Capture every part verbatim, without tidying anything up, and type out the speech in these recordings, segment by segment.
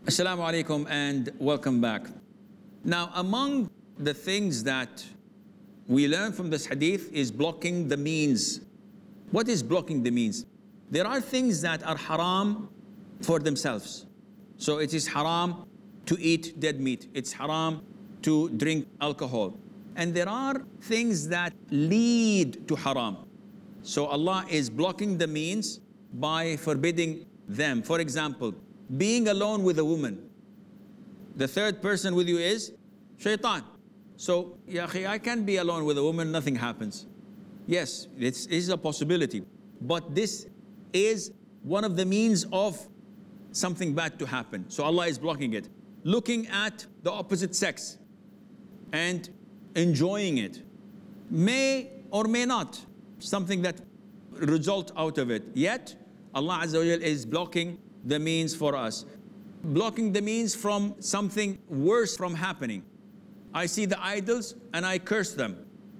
Assalamu alaikum and welcome back. Now, among the things that we learn from this hadith is blocking the means. What is blocking the means? There are things that are haram for themselves. So it is haram to eat dead meat. It's haram to drink alcohol. And there are things that lead to haram. So Allah is blocking the means by forbidding them. For example, being alone with a woman. The third person with you is shaitan. So, ya akhi, I can be alone with a woman, nothing happens. Yes, it is a possibility. But this is one of the means of something bad to happen. So Allah is blocking it. Looking at the opposite sex and enjoying it may or may not something that result out of it. Yet Allah Azza wa Jal is blocking the means for us. Blocking the means from something worse from happening. I see the idols and I curse them.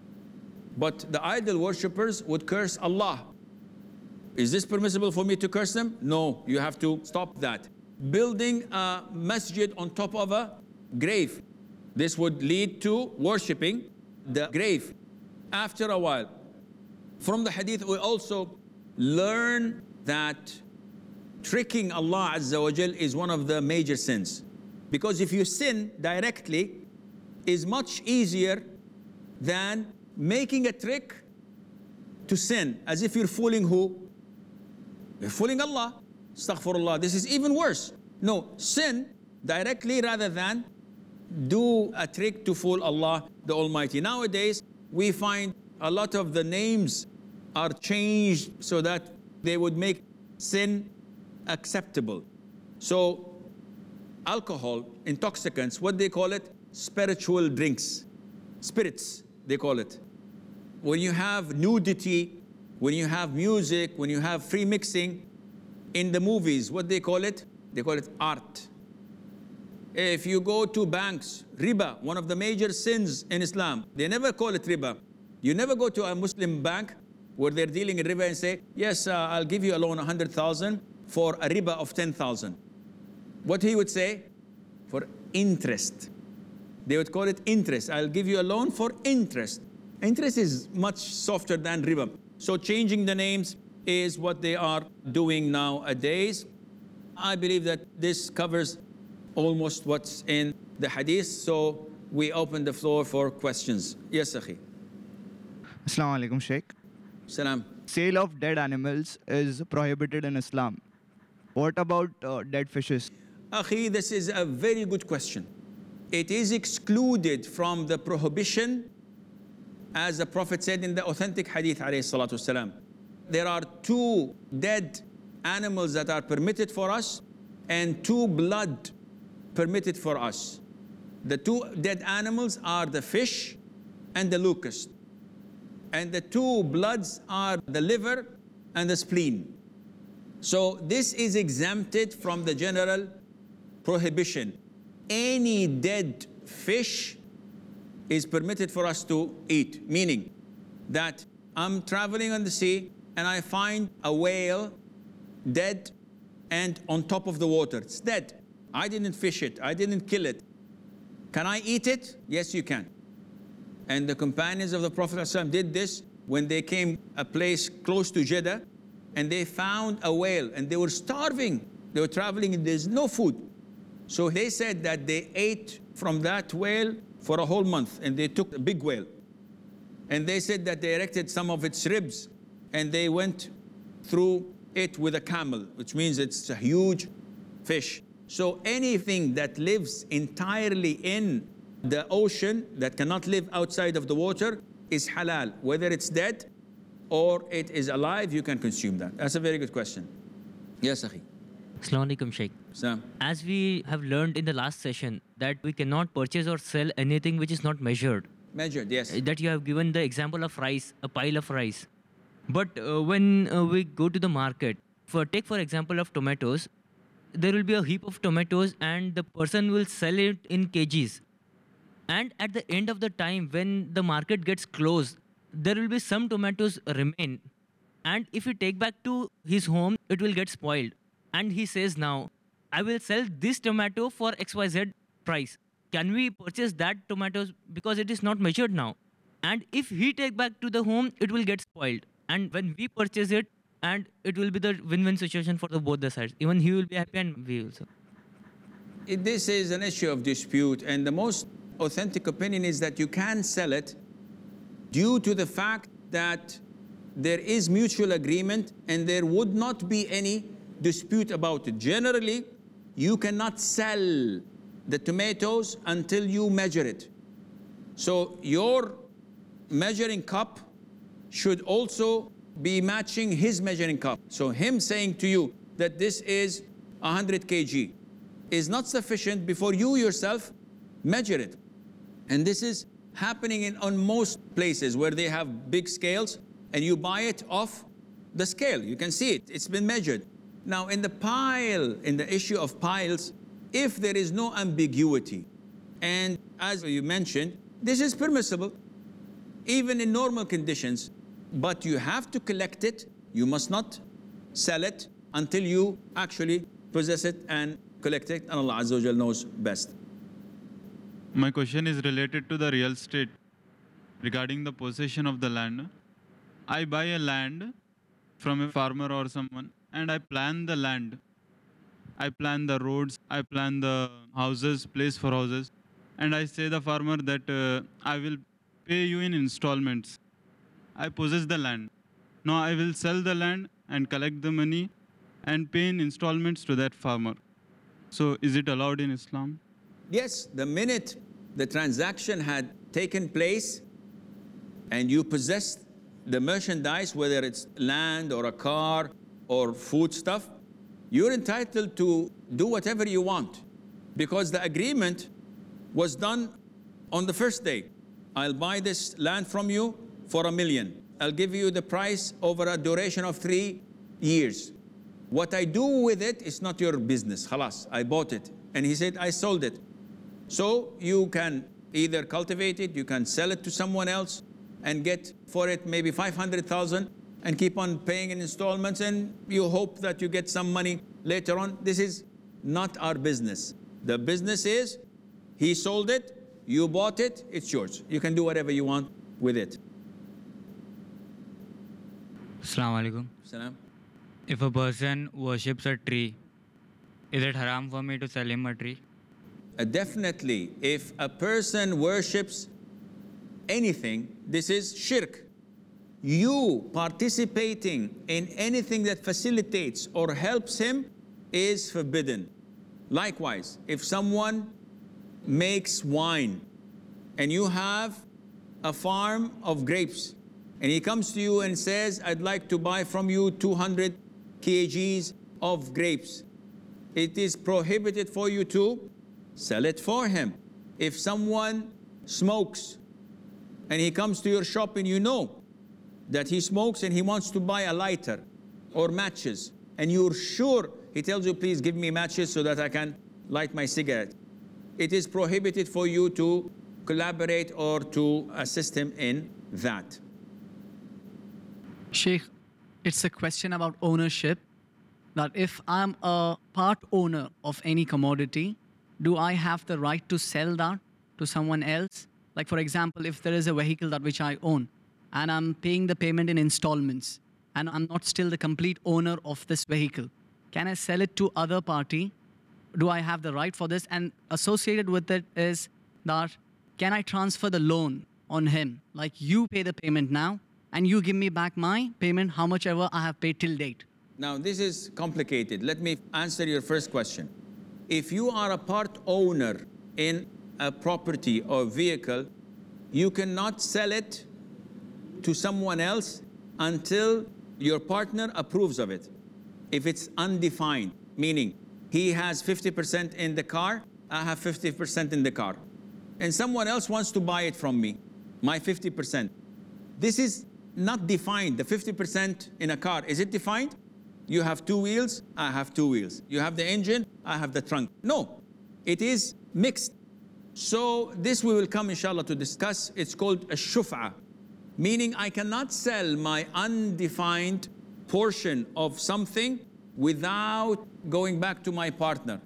But the idol worshippers would curse Allah. Is this permissible for me to curse them? No, you have to stop that. Building a masjid on top of a grave. This would lead to worshipping the grave. After a while, from the hadith we also learn that tricking Allah Azza wa Jal is one of the major sins. Because if you sin directly, is much easier than making a trick to sin, as if you're fooling who? You're fooling Allah. Astaghfirullah, this is even worse. No, sin directly rather than do a trick to fool Allah the Almighty. Nowadays, we find a lot of the names are changed so that they would make sin acceptable. So, alcohol, intoxicants, what they call it? Spiritual drinks. Spirits, they call it. When you have nudity, when you have music, when you have free mixing, in the movies, what they call it? They call it art. If you go to banks, riba, one of the major sins in Islam, they never call it riba. You never go to a Muslim bank where they're dealing in riba and say, yes, uh, I'll give you a loan one hundred thousand for a riba of ten thousand. What he would say? For interest. They would call it interest. I'll give you a loan for interest. Interest is much softer than riba. So changing the names is what they are doing nowadays. I believe that this covers almost what's in the hadith. So we open the floor for questions. Yes, Akhi. Assalamu alaikum, Sheikh. Salam. Sale of dead animals is prohibited in Islam. What about uh, dead fishes? Akhi, this is a very good question. It is excluded from the prohibition, as the Prophet said in the authentic hadith, alayhi salatu wasalam. There are two dead animals that are permitted for us and two blood permitted for us. The two dead animals are the fish and the locust. And the two bloods are the liver and the spleen. So this is exempted from the general prohibition. Any dead fish is permitted for us to eat, meaning that I'm traveling on the sea and I find a whale dead and on top of the water. It's dead. I didn't fish it. I didn't kill it. Can I eat it? Yes, you can. And the companions of the Prophet ﷺ did this when they came a place close to Jeddah and they found a whale and they were starving. They were traveling and there's no food. So they said that they ate from that whale for a whole month, and they took a big whale. And they said that they erected some of its ribs and they went through it with a camel, which means it's a huge fish. So anything that lives entirely in the ocean, that cannot live outside of the water, is halal. Whether it's dead or it is alive, you can consume that. That's a very good question. Yes, Akhi. Assalamu alaikum, Sheikh. Sam. As we have learned in the last session that we cannot purchase or sell anything which is not measured. Measured, yes. That you have given the example of rice, a pile of rice. But uh, when uh, we go to the market, for take for example of tomatoes, there will be a heap of tomatoes and the person will sell it in kgs. And at the end of the time, when the market gets closed, there will be some tomatoes remain. And if you take back to his home, it will get spoiled. And he says now, I will sell this tomato for X Y Z price. Can we purchase that tomatoes because it is not measured now? And if he take back to the home, it will get spoiled. And when we purchase it, and it will be the win-win situation for the both the sides. Even he will be happy and we also. It- This is an issue of dispute, and the most authentic opinion is that you can sell it due to the fact that there is mutual agreement and there would not be any dispute about it. Generally, you cannot sell the tomatoes until you measure it. So your measuring cup should also be matching his measuring cup. So him saying to you that this is one hundred kilograms is not sufficient before you yourself measure it. And this is happening in on most places where they have big scales and you buy it off the scale. You can see it, it's been measured. Now in the pile, in the issue of piles, if there is no ambiguity, and as you mentioned, this is permissible, even in normal conditions, but you have to collect it, you must not sell it until you actually possess it and collect it, and Allah Azza wa Jal knows best. My question is related to the real estate regarding the possession of the land. I buy a land from a farmer or someone and I plan the land. I plan the roads, I plan the houses, place for houses, and I say the farmer that uh, I will pay you in installments. I possess the land. Now I will sell the land and collect the money and pay in installments to that farmer. So is it allowed in Islam? Yes, the minute the transaction had taken place and you possessed the merchandise, whether it's land or a car or food stuff, you're entitled to do whatever you want because the agreement was done on the first day. I'll buy this land from you for a million. I'll give you the price over a duration of three years. What I do with it is not your business. Khalas, I bought it. And he said, I sold it. So you can either cultivate it, you can sell it to someone else and get for it maybe five hundred thousand and keep on paying in installments, and you hope that you get some money later on. This is not our business. The business is, he sold it, you bought it, it's yours. You can do whatever you want with it. Assalamu alaikum. Salam. If a person worships a tree, is it haram for me to sell him a tree? Uh, definitely, if a person worships anything, this is shirk. You participating in anything that facilitates or helps him is forbidden. Likewise, if someone makes wine and you have a farm of grapes and he comes to you and says, I'd like to buy from you two hundred kilograms of grapes, it is prohibited for you to sell it for him. If someone smokes and he comes to your shop and you know that he smokes and he wants to buy a lighter or matches, and you're sure, he tells you, please give me matches so that I can light my cigarette, it is prohibited for you to collaborate or to assist him in that. Sheikh, it's a question about ownership. That if I'm a part owner of any commodity, do I have the right to sell that to someone else? Like for example, if there is a vehicle that which I own and I'm paying the payment in installments and I'm not still the complete owner of this vehicle, can I sell it to other party? Do I have the right for this? And associated with it is that, can I transfer the loan on him? Like you pay the payment now and you give me back my payment, how much ever I have paid till date. Now, this is complicated. Let me answer your first question. If you are a part owner in a property or vehicle, you cannot sell it to someone else until your partner approves of it. If it's undefined, meaning he has fifty percent in the car, I have fifty percent in the car, and someone else wants to buy it from me, my fifty percent. This is not defined. The fifty percent in a car, is it defined? You have two wheels, I have two wheels. You have the engine, I have the trunk. No, it is mixed. So this we will come inshallah to discuss. It's called a shuf'a, meaning I cannot sell my undefined portion of something without going back to my partner.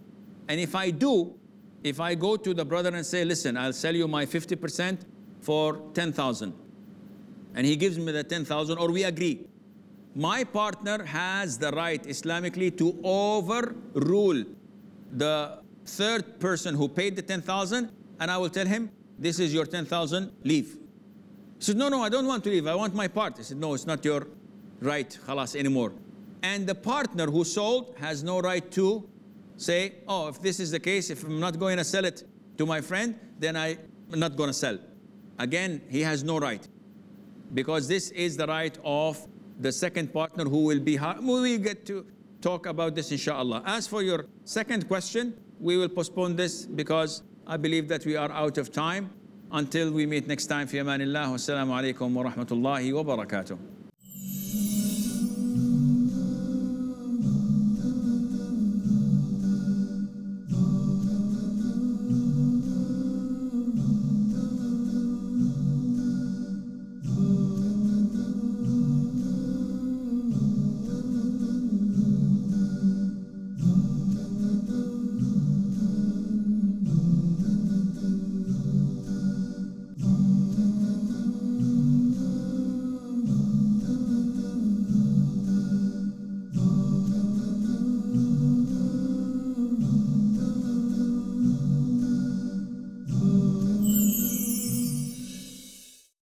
And if I do, if I go to the brother and say, listen, I'll sell you my fifty percent for ten thousand, and he gives me the ten thousand, or we agree, my partner has the right Islamically to overrule the third person who paid the ten thousand, and I will tell him, this is your ten thousand, leave. He said, no, no, I don't want to leave, I want my part. I said, no, it's not your right, khalas, anymore. And the partner who sold has no right to say, oh, if this is the case, if I'm not going to sell it to my friend, then I'm not going to sell. Again, he has no right, because this is the right of the second partner who will be, we will get to talk about this inshallah. As for your second question, we will postpone this because I believe that we are out of time. Until we meet next time, fi amanillah, wassalamu alaikum wa rahmatullahi wa barakatuh.